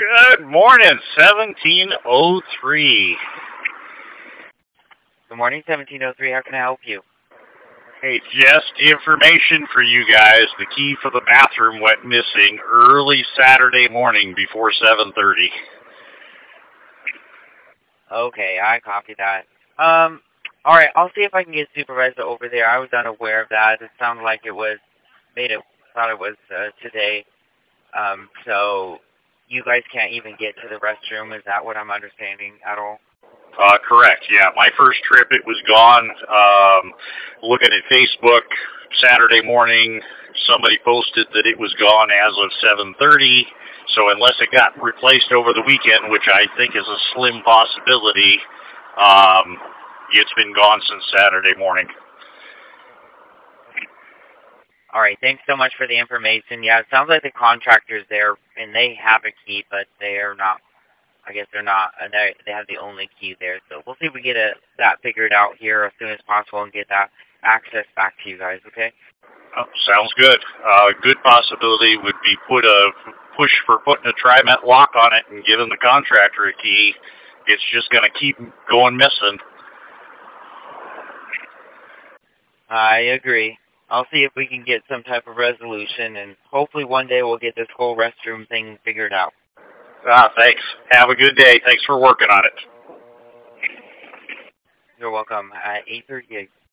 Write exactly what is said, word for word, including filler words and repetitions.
Good morning, seventeen oh three. Good morning, seventeen oh three. How can I help you? Hey, just information for you guys. The key for the bathroom went missing early Saturday morning before seven thirty. Okay, I copy that. Um, all right, I'll see if I can get supervisor over there. I was unaware of that. It sounded like it was made it thought it was uh, today. Um, so you guys can't even get to the restroom. Is that what I'm understanding at all? Uh, correct, yeah. My first trip, it was gone. Um, looking at Facebook Saturday morning, somebody posted that it was gone as of seven thirty. So unless it got replaced over the weekend, which I think is a slim possibility, um, it's been gone since Saturday morning. All right, thanks so much for the information. Yeah, it sounds like the contractor's there, and they have a key, but they are not. I guess they're not. They they have the only key there, so we'll see if we get a, that figured out here as soon as possible and get that access back to you guys. Okay? Oh, sounds good. A uh, good possibility would be put a push for putting a TriMet lock on it and giving the contractor a key. It's just going to keep going missing. I agree. I'll see if we can get some type of resolution, and hopefully one day we'll get this whole restroom thing figured out. Ah, thanks. Have a good day. Thanks for working on it. You're welcome. At eight thirty-eight.